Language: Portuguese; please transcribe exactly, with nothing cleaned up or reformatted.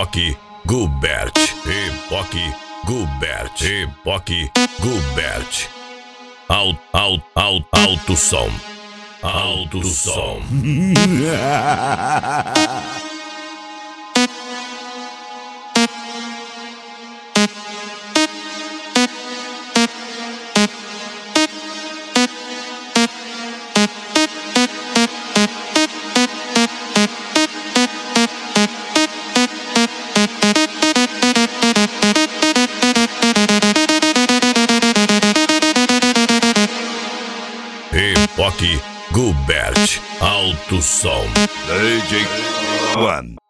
Epoque Gubert, Epoque Gubert, Epoque Gubert. Alto, alto, alto, alto som, alto som. Epoque Gubert, alto som. D J One.